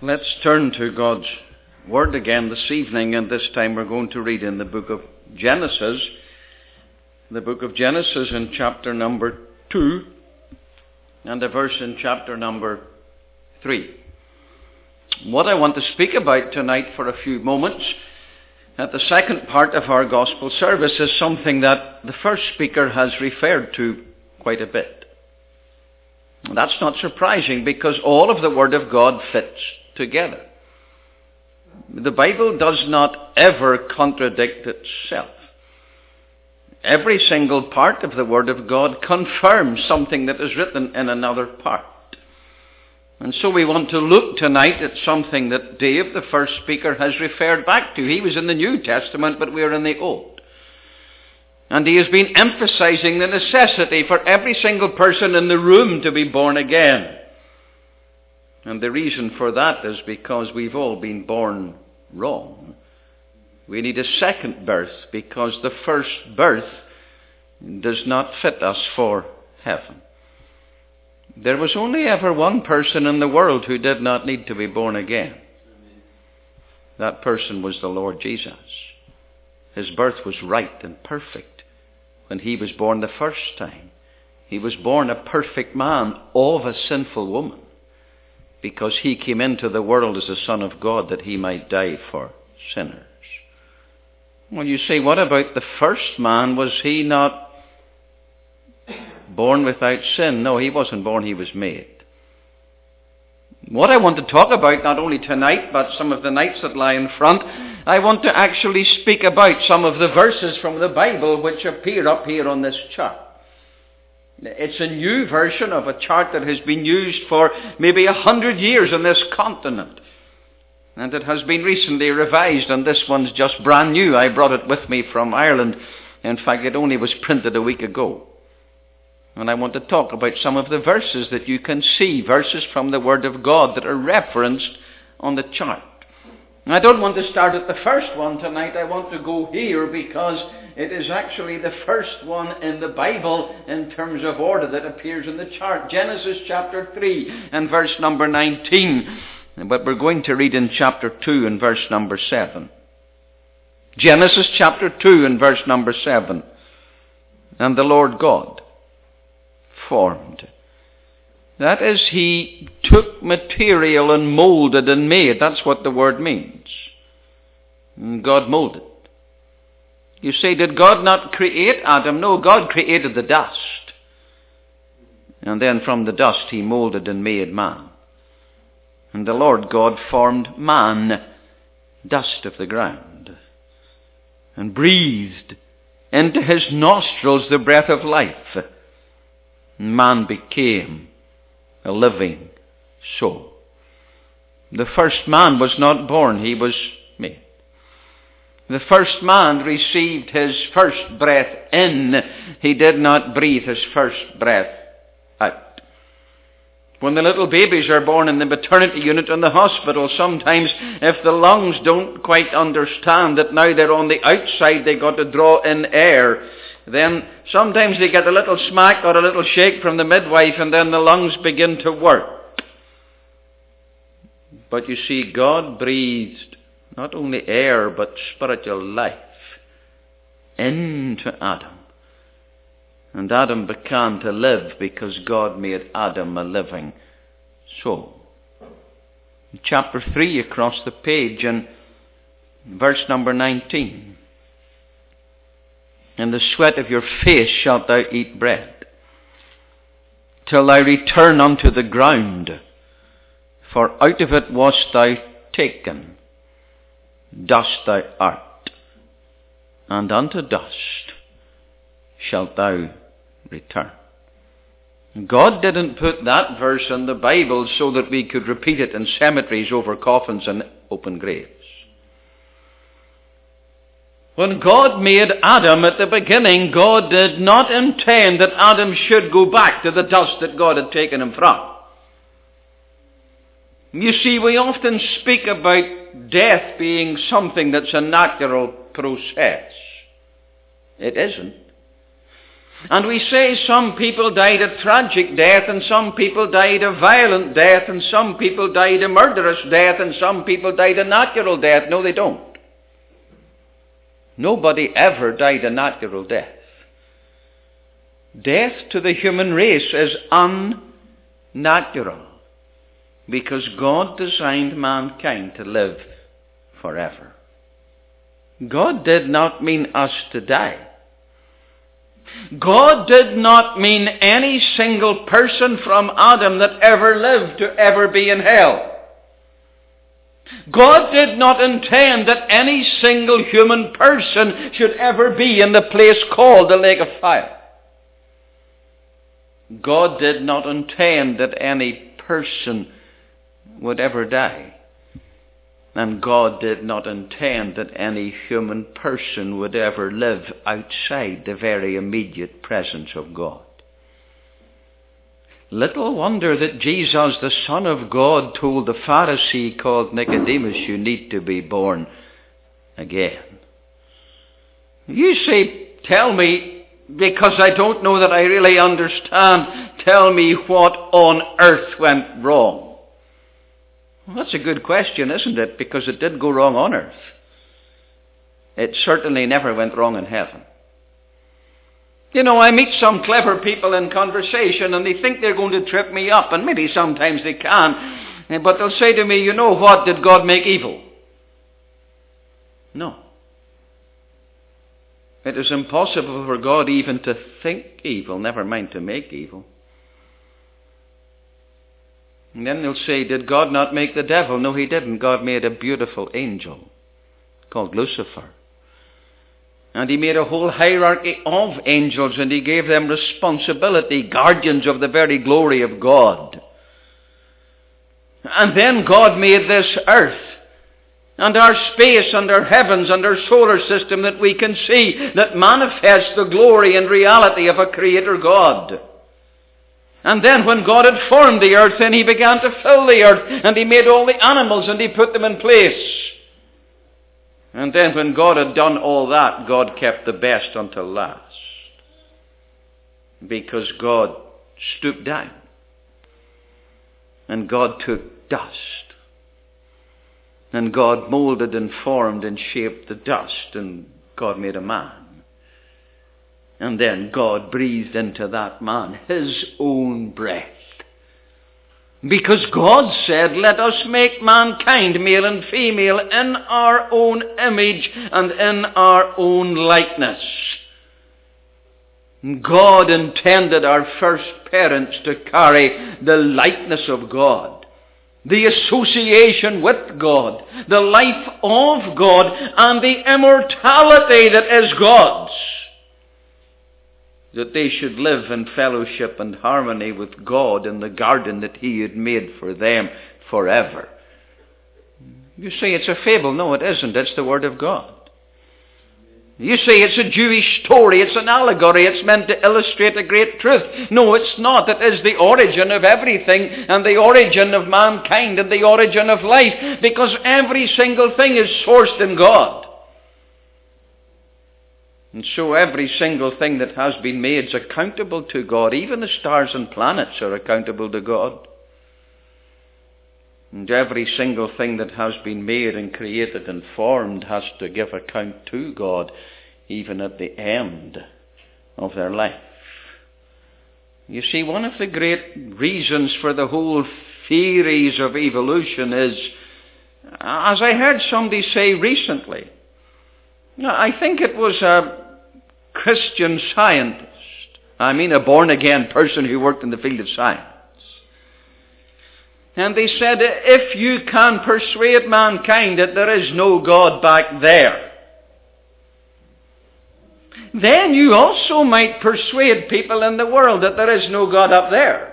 Let's turn to God's Word again this evening, and this time we're going to read in the book of Genesis. The book of Genesis in chapter number 2, and a verse in chapter number 3. What I want to speak about tonight for a few moments, at the second part of our gospel service, is something that the first speaker has referred to quite a bit. That's not surprising, because all of the Word of God fits together. The Bible does not ever contradict itself. Every single part of the Word of God confirms something that is written in another part. And so we want to look tonight at something that Dave, the first speaker, has referred back to. He was in the New Testament, but we are in the Old. And he has been emphasizing the necessity for every single person in the room to be born again. And the reason for that is because we've all been born wrong. We need a second birth, because the first birth does not fit us for heaven. There was only ever one person in the world who did not need to be born again. That person was the Lord Jesus. His birth was right and perfect when he was born the first time. He was born a perfect man of a sinful woman, because he came into the world as the Son of God that he might die for sinners. Well, you say, what about the first man? Was he not born without sin? No, he wasn't born, he was made. What I want to talk about, not only tonight, but some of the nights that lie in front, I want to actually speak about some of the verses from the Bible which appear up here on this chart. It's a new version of a chart that has been used for maybe 100 years on this continent. And it has been recently revised, and this one's just brand new. I brought it with me from Ireland. In fact, it only was printed a week ago. And I want to talk about some of the verses that you can see, verses from the Word of God that are referenced on the chart. I don't want to start at the first one tonight. I want to go here because it is actually the first one in the Bible in terms of order that appears in the chart. Genesis chapter 3 and verse number 19. But we're going to read in chapter 2 and verse number 7. Genesis chapter 2 and verse number 7. And the Lord God formed. That is, he took material and molded and made. That's what the word means. And God molded. You say, did God not create Adam? No, God created the dust. And then from the dust he molded and made man. And the Lord God formed man, dust of the ground, and breathed into his nostrils the breath of life. And man became a living soul. The first man was not born, he was made. The first man received his first breath in. He did not breathe his first breath out. When the little babies are born in the maternity unit in the hospital, sometimes if the lungs don't quite understand that now they're on the outside, they got to draw in air, then sometimes they get a little smack or a little shake from the midwife, and then the lungs begin to work. But you see, God breathed not only air but spiritual life into Adam. And Adam began to live because God made Adam a living soul. In chapter 3 across the page and verse number 19. In the sweat of your face shalt thou eat bread, till thou return unto the ground, for out of it wast thou taken. Dust thou art, and unto dust shalt thou return. God didn't put that verse in the Bible so that we could repeat it in cemeteries over coffins and open graves. When God made Adam at the beginning, God did not intend that Adam should go back to the dust that God had taken him from. You see, we often speak about death being something that's a natural process. It isn't. And we say some people died a tragic death, and some people died a violent death, and some people died a murderous death, and some people died a natural death. No, they don't. Nobody ever died a natural death. Death to the human race is unnatural, because God designed mankind to live forever. God did not mean us to die. God did not mean any single person from Adam that ever lived to ever be in hell. God did not intend that any single human person should ever be in the place called the lake of fire. God did not intend that any person would ever die. And God did not intend that any human person would ever live outside the very immediate presence of God. Little wonder that Jesus, the Son of God, told the Pharisee called Nicodemus, you need to be born again. You say, tell me, because I don't know that I really understand, tell me what on earth went wrong. Well, that's a good question, isn't it? Because it did go wrong on earth. It certainly never went wrong in heaven. You know, I meet some clever people in conversation and they think they're going to trip me up, and maybe sometimes they can, but they'll say to me, you know what, did God make evil? No. It is impossible for God even to think evil, never mind to make evil. And then they'll say, did God not make the devil? No, he didn't. God made a beautiful angel called Lucifer. And he made a whole hierarchy of angels, and he gave them responsibility, guardians of the very glory of God. And then God made this earth, and our space, and our heavens, and our solar system that we can see, that manifests the glory and reality of a Creator God. And then when God had formed the earth, then he began to fill the earth, and he made all the animals, and he put them in place. And then when God had done all that, God kept the best until last. Because God stooped down, and God took dust, and God molded and formed and shaped the dust, and God made a man. And then God breathed into that man his own breath. Because God said, let us make mankind, male and female, in our own image and in our own likeness. God intended our first parents to carry the likeness of God, the association with God, the life of God, and the immortality that is God's. That they should live in fellowship and harmony with God in the garden that he had made for them forever. You say it's a fable. No, it isn't. It's the Word of God. You say it's a Jewish story. It's an allegory. It's meant to illustrate a great truth. No, it's not. It is the origin of everything, and the origin of mankind, and the origin of life, because every single thing is sourced in God. And so every single thing that has been made is accountable to God. Even the stars and planets are accountable to God. And every single thing that has been made and created and formed has to give account to God, even at the end of their life. You see, one of the great reasons for the whole theories of evolution is, as I heard somebody say recently, I think it was a Christian scientist, a born-again person who worked in the field of science. And they said, if you can persuade mankind that there is no God back there, then you also might persuade people in the world that there is no God up there.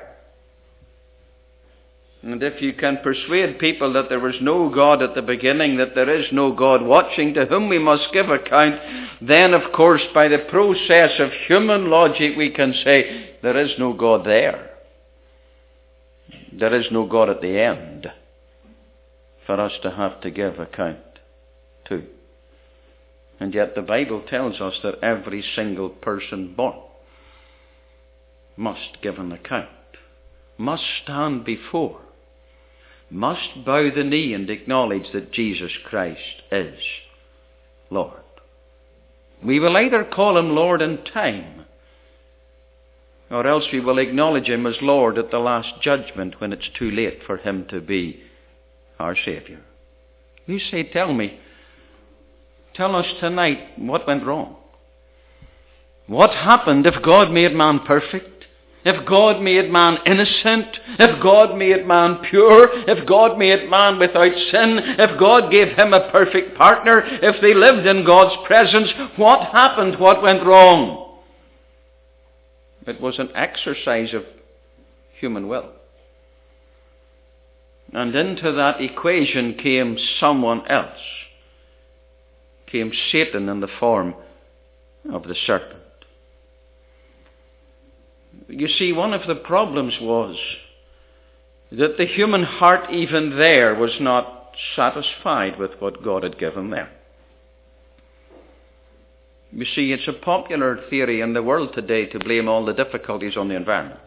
And if you can persuade people that there was no God at the beginning, that there is no God watching to whom we must give account, then of course by the process of human logic we can say there is no God there. There is no God at the end for us to have to give account to. And yet the Bible tells us that every single person born must give an account, must stand before, must bow the knee and acknowledge that Jesus Christ is Lord. We will either call him Lord in time, or else we will acknowledge him as Lord at the last judgment when it's too late for him to be our Saviour. You say, tell us tonight what went wrong. What happened if God made man perfect? If God made man innocent? If God made man pure? If God made man without sin? If God gave him a perfect partner? If they lived in God's presence? What happened? What went wrong? It was an exercise of human will. And into that equation came someone else. Came Satan in the form of the serpent. You see, one of the problems was that the human heart even there was not satisfied with what God had given them. You see, it's a popular theory in the world today to blame all the difficulties on the environment.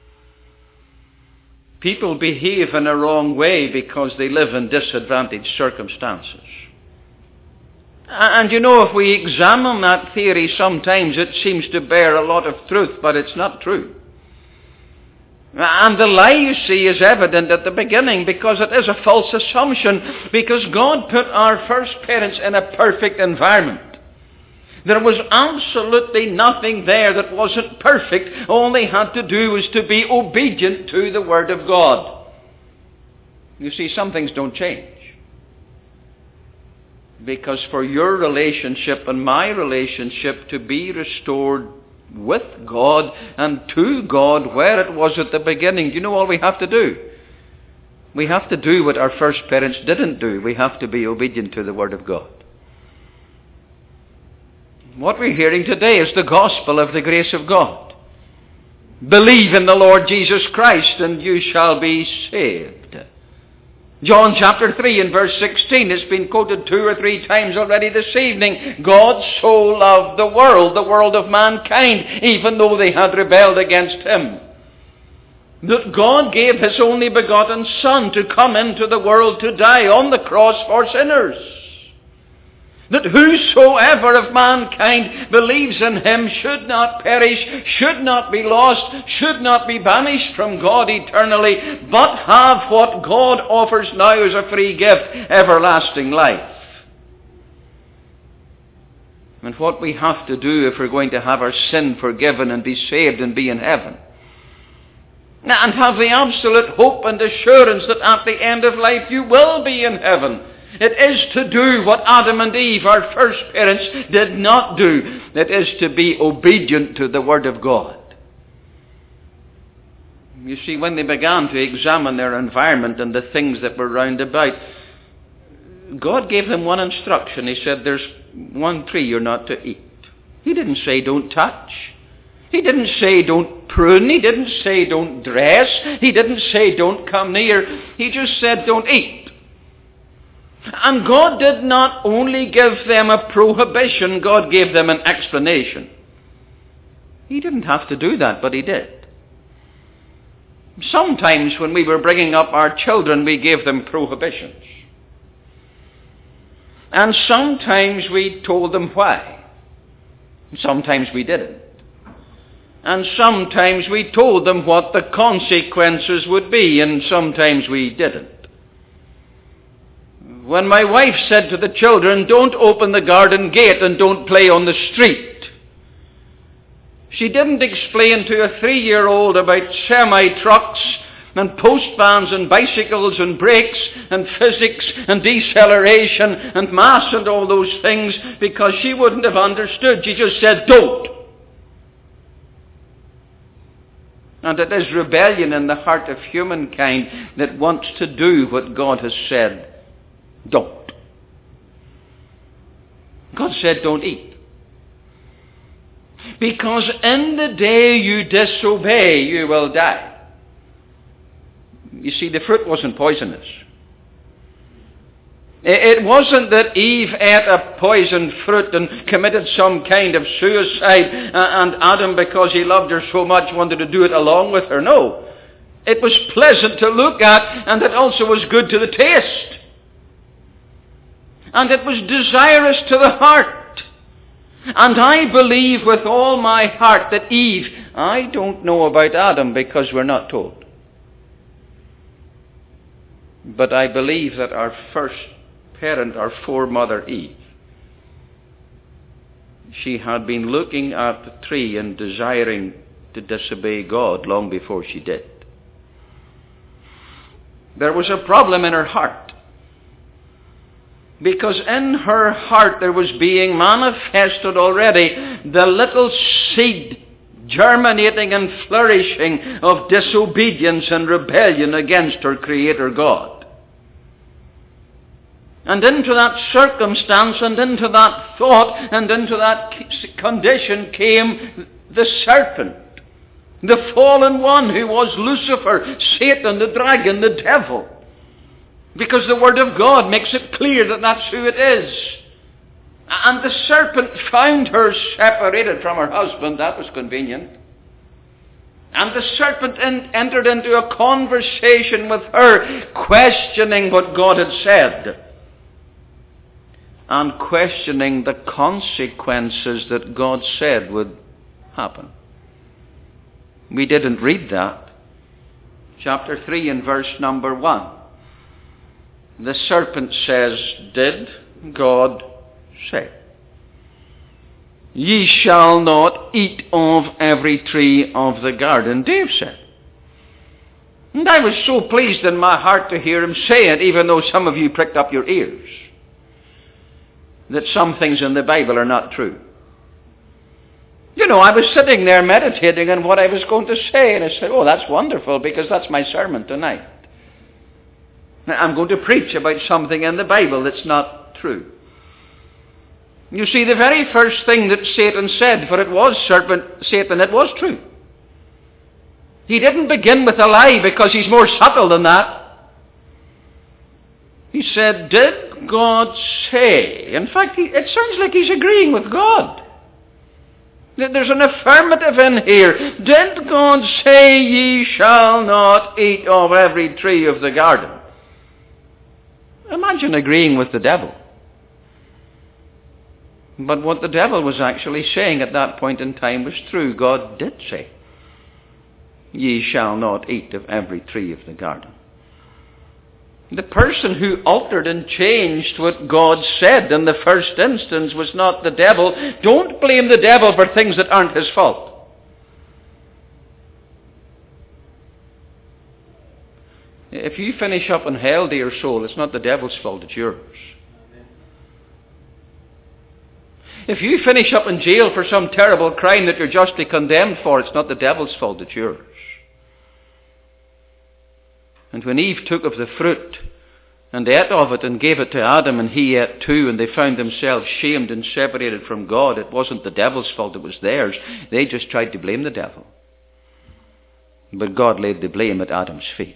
People behave in a wrong way because they live in disadvantaged circumstances. And you know, if we examine that theory, sometimes it seems to bear a lot of truth, but it's not true. And the lie, you see, is evident at the beginning because it is a false assumption, because God put our first parents in a perfect environment. There was absolutely nothing there that wasn't perfect. All they had to do was to be obedient to the Word of God. You see, some things don't change. Because for your relationship and my relationship to be restored with God and to God where it was at the beginning, do you know all we have to do? We have to do what our first parents didn't do. We have to be obedient to the Word of God. What we're hearing today is the gospel of the grace of God. Believe in the Lord Jesus Christ and you shall be saved. John chapter 3 and verse 16 has been quoted 2 or 3 times already this evening. God so loved the world of mankind, even though they had rebelled against him, that God gave his only begotten Son to come into the world to die on the cross for sinners. That whosoever of mankind believes in him should not perish, should not be lost, should not be banished from God eternally, but have what God offers now as a free gift, everlasting life. And what we have to do if we're going to have our sin forgiven and be saved and be in heaven, and have the absolute hope and assurance that at the end of life you will be in heaven, it is to do what Adam and Eve, our first parents, did not do. It is to be obedient to the Word of God. You see, when they began to examine their environment and the things that were round about, God gave them one instruction. He said, there's one tree you're not to eat. He didn't say don't touch. He didn't say don't prune. He didn't say don't dress. He didn't say don't come near. He just said don't eat. And God did not only give them a prohibition, God gave them an explanation. He didn't have to do that, but he did. Sometimes when we were bringing up our children, we gave them prohibitions. And sometimes we told them why. Sometimes we didn't. And sometimes we told them what the consequences would be, and sometimes we didn't. When my wife said to the children, don't open the garden gate and don't play on the street, she didn't explain to a 3-year-old about semi-trucks and post vans and bicycles and brakes and physics and deceleration and mass and all those things, because she wouldn't have understood. She just said, don't. And it is rebellion in the heart of humankind that wants to do what God has said don't. God said don't eat. Because in the day you disobey, you will die. You see, the fruit wasn't poisonous. It wasn't that Eve ate a poisoned fruit and committed some kind of suicide, and Adam, because he loved her so much, wanted to do it along with her. No. It was pleasant to look at, and it also was good to the taste. And it was desirous to the heart. And I believe with all my heart that Eve, I don't know about Adam because we're not told. But I believe that our first parent, our foremother Eve, she had been looking at the tree and desiring to disobey God long before she did. There was a problem in her heart. Because in her heart there was being manifested already the little seed germinating and flourishing of disobedience and rebellion against her Creator God. And into that circumstance and into that thought and into that condition came the serpent, the fallen one who was Lucifer, Satan, the dragon, the devil. Because the Word of God makes it clear that that's who it is. And the serpent found her separated from her husband. That was convenient. And the serpent entered into a conversation with her, questioning what God had said. And questioning the consequences that God said would happen. We didn't read that. Chapter 3 and verse number 1. The serpent says, did God say, ye shall not eat of every tree of the garden? Dave said. And I was so pleased in my heart to hear him say it, even though some of you pricked up your ears, that some things in the Bible are not true. You know, I was sitting there meditating on what I was going to say, and I said, oh, that's wonderful, because that's my sermon tonight. I'm going to preach about something in the Bible that's not true. You see, the very first thing that Satan said, for it was Satan, it was true. He didn't begin with a lie because he's more subtle than that. He said, did God say? In fact, it sounds like he's agreeing with God. There's an affirmative in here. Did God say, ye shall not eat of every tree of the garden? Imagine agreeing with the devil. But what the devil was actually saying at that point in time was true. God did say, ye shall not eat of every tree of the garden. The person who altered and changed what God said in the first instance was not the devil. Don't blame the devil for things that aren't his fault. If you finish up in hell, dear soul, it's not the devil's fault, it's yours. If you finish up in jail for some terrible crime that you're justly condemned for, it's not the devil's fault, it's yours. And when Eve took of the fruit and ate of it and gave it to Adam, and he ate too, and they found themselves shamed and separated from God, it wasn't the devil's fault, it was theirs. They just tried to blame the devil. But God laid the blame at Adam's feet.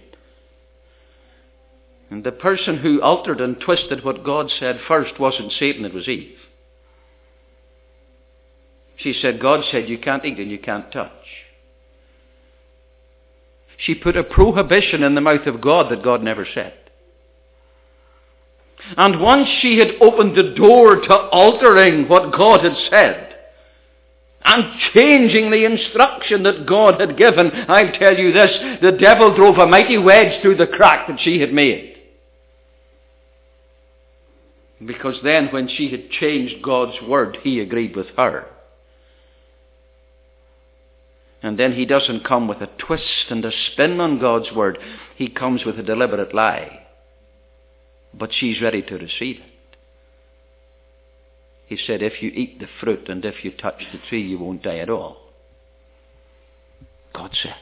And the person who altered and twisted what God said first wasn't Satan, it was Eve. She said, God said you can't eat and you can't touch. She put a prohibition in the mouth of God that God never said. And once she had opened the door to altering what God had said and changing the instruction that God had given, I tell you this, the devil drove a mighty wedge through the crack that she had made. Because then when she had changed God's word, he agreed with her. And then he doesn't come with a twist and a spin on God's word. He comes with a deliberate lie. But she's ready to receive it. He said, if you eat the fruit and if you touch the tree, you won't die at all. God said,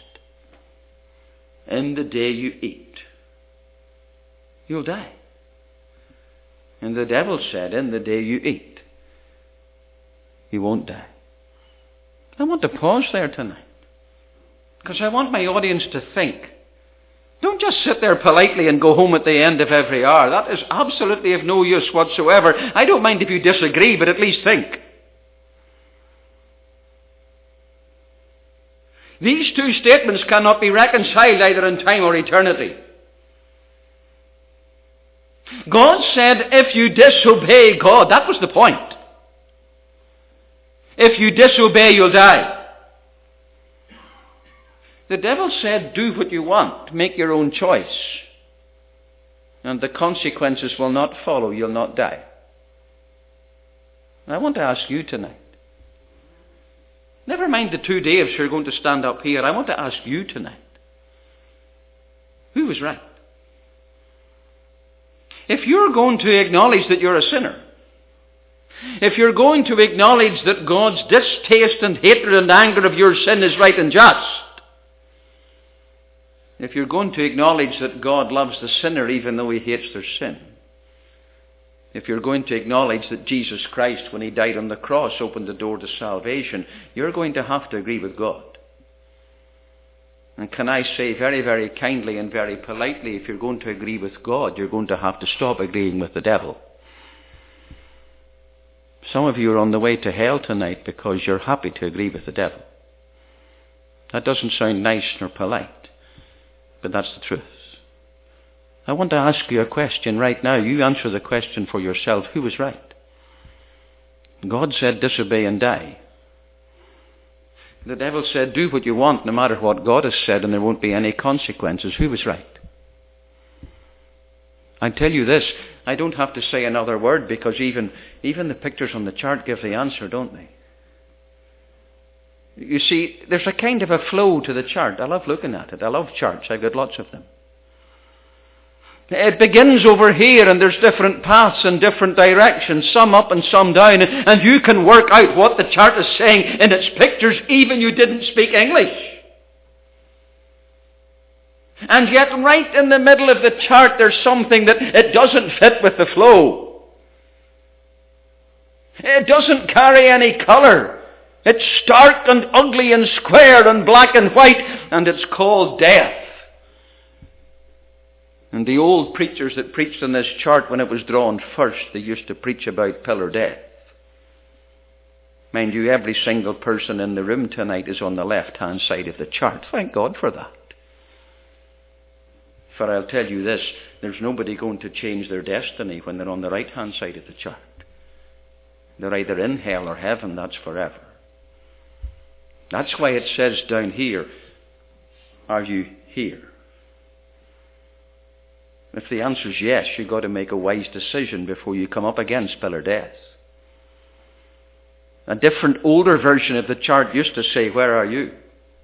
in the day you eat, you'll die. And the devil said, in the day you eat, you won't die. I want to pause there tonight, because I want my audience to think. Don't just sit there politely and go home at the end of every hour. That is absolutely of no use whatsoever. I don't mind if you disagree, but at least think. These two statements cannot be reconciled either in time or eternity. God said, if you disobey God, that was the point. If you disobey, you'll die. The devil said, do what you want, make your own choice, and the consequences will not follow, you'll not die. And I want to ask you tonight, never mind the two Daves who are going to stand up here, I want to ask you tonight, who was right? If you're going to acknowledge that you're a sinner, if you're going to acknowledge that God's distaste and hatred and anger of your sin is right and just, if you're going to acknowledge that God loves the sinner even though he hates their sin, if you're going to acknowledge that Jesus Christ, when he died on the cross, opened the door to salvation, you're going to have to agree with God. And can I say very, very kindly and very politely, if you're going to agree with God, you're going to have to stop agreeing with the devil. Some of you are on the way to hell tonight because you're happy to agree with the devil. That doesn't sound nice nor polite, but that's the truth. I want to ask you a question right now. You answer the question for yourself. Who was right? God said, disobey and die. The devil said, do what you want, no matter what God has said, and there won't be any consequences. Who was right? I tell you this, I don't have to say another word, because even the pictures on the chart give the answer, don't they? You see, there's a kind of a flow to the chart. I love looking at it. I love charts. I've got lots of them. It begins over here, and there's different paths in different directions, some up and some down, and you can work out what the chart is saying in its pictures, even you didn't speak English. And yet right in the middle of the chart there's something that it doesn't fit with the flow. It doesn't carry any colour. It's stark and ugly and square and black and white, and it's called death. And the old preachers that preached on this chart when it was drawn first, they used to preach about pillar death. Mind you, every single person in the room tonight is on the left-hand side of the chart. Thank God for that. For I'll tell you this, there's nobody going to change their destiny when they're on the right-hand side of the chart. They're either in hell or heaven, that's forever. That's why it says down here, are you here? If the answer is yes, you've got to make a wise decision before you come up against pillar death. A different, older version of the chart used to say, where are you?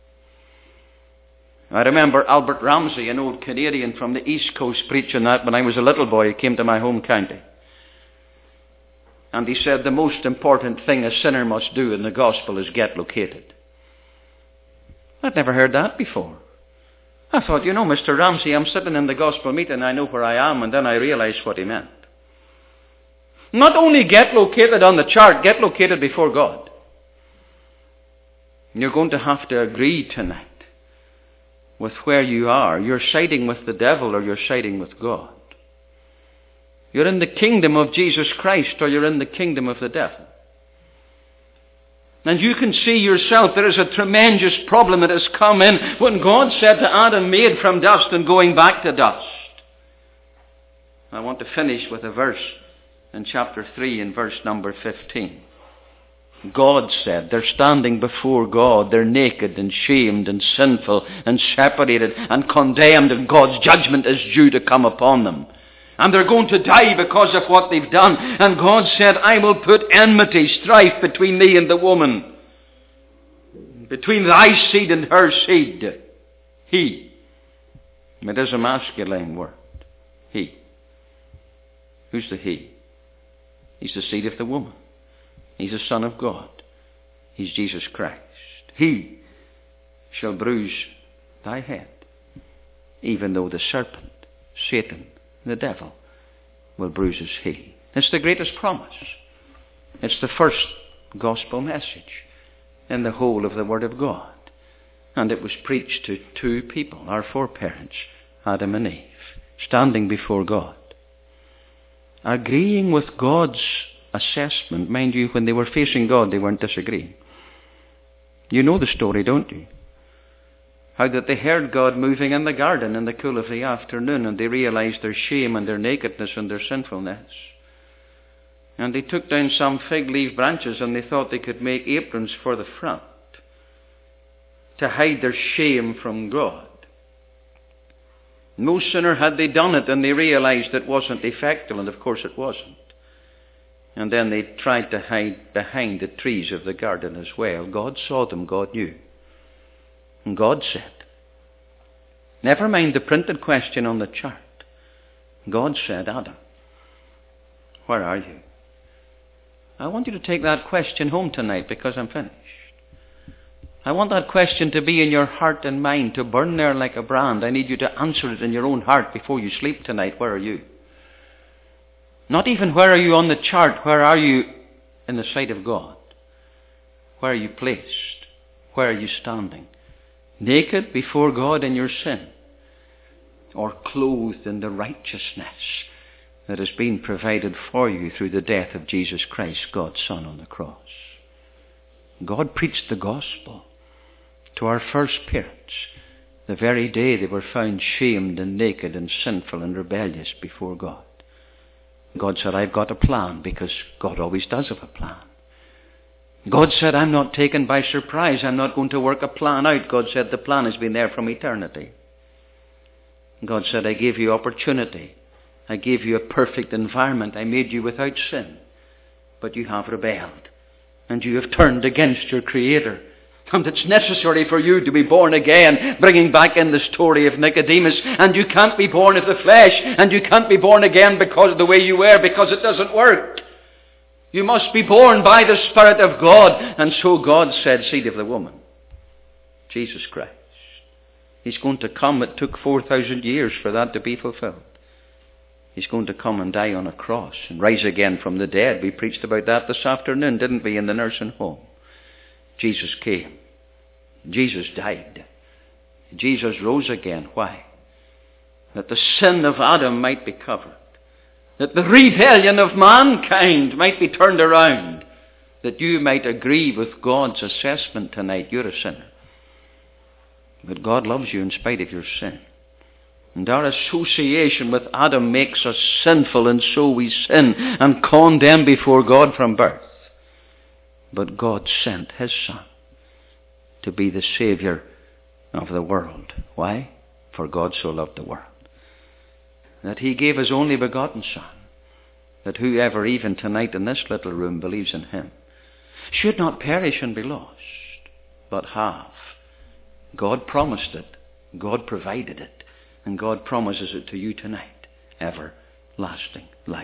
I remember Albert Ramsey, an old Canadian from the East Coast, preaching that when I was a little boy. He came to my home county. And he said the most important thing a sinner must do in the gospel is get located. I'd never heard that before. I thought, Mr. Ramsey, I'm sitting in the gospel meeting, I know where I am, and then I realized what he meant. Not only get located on the chart, get located before God. And you're going to have to agree tonight with where you are. You're siding with the devil or you're siding with God. You're in the kingdom of Jesus Christ or you're in the kingdom of the devil. And you can see yourself, there is a tremendous problem that has come in when God said to Adam, made from dust and going back to dust. I want to finish with a verse in chapter 3 in verse number 15. God said, they're standing before God, they're naked and shamed and sinful and separated and condemned, and God's judgment is due to come upon them. And they're going to die because of what they've done. And God said, I will put enmity, strife between thee and the woman, between thy seed and her seed. He. It is a masculine word. He. Who's the he? He's the seed of the woman. He's the Son of God. He's Jesus Christ. He shall bruise thy head, even though the serpent, Satan, the devil, will bruise his heel. It's the greatest promise. It's the first gospel message in the whole of the Word of God. And it was preached to two people, our foreparents, Adam and Eve, standing before God, agreeing with God's assessment. Mind you, when they were facing God, they weren't disagreeing. You know the story, don't you? How that they heard God moving in the garden in the cool of the afternoon, and they realized their shame and their nakedness and their sinfulness. And they took down some fig leaf branches, and they thought they could make aprons for the front to hide their shame from God. No sooner had they done it than they realized it wasn't effective, and of course it wasn't. And then they tried to hide behind the trees of the garden as well. God saw them, God knew. And God said, never mind the printed question on the chart. God said, Adam, where are you? I want you to take that question home tonight, because I'm finished. I want that question to be in your heart and mind, to burn there like a brand. I need you to answer it in your own heart before you sleep tonight. Where are you? Not even where are you on the chart. Where are you in the sight of God? Where are you placed? Where are you standing? Naked before God in your sin, or clothed in the righteousness that has been provided for you through the death of Jesus Christ, God's Son, on the cross. God preached the gospel to our first parents the very day they were found shamed and naked and sinful and rebellious before God. God said, I've got a plan, because God always does have a plan. God said, I'm not taken by surprise. I'm not going to work a plan out. God said, the plan has been there from eternity. God said, I gave you opportunity. I gave you a perfect environment. I made you without sin. But you have rebelled. And you have turned against your Creator. And it's necessary for you to be born again, bringing back in the story of Nicodemus. And you can't be born of the flesh. And you can't be born again because of the way you were, because it doesn't work. You must be born by the Spirit of God. And so God said, seed of the woman, Jesus Christ. He's going to come. It took 4,000 years for that to be fulfilled. He's going to come and die on a cross and rise again from the dead. We preached about that this afternoon, didn't we, in the nursing home? Jesus came. Jesus died. Jesus rose again. Why? That the sin of Adam might be covered. That the rebellion of mankind might be turned around. That you might agree with God's assessment tonight. You're a sinner. But God loves you in spite of your sin. And our association with Adam makes us sinful, and so we sin and condemn before God from birth. But God sent His Son to be the Saviour of the world. Why? For God so loved the world, that He gave His only begotten Son, that whoever even tonight in this little room believes in Him should not perish and be lost, but have. God promised it. God provided it. And God promises it to you tonight. Everlasting life.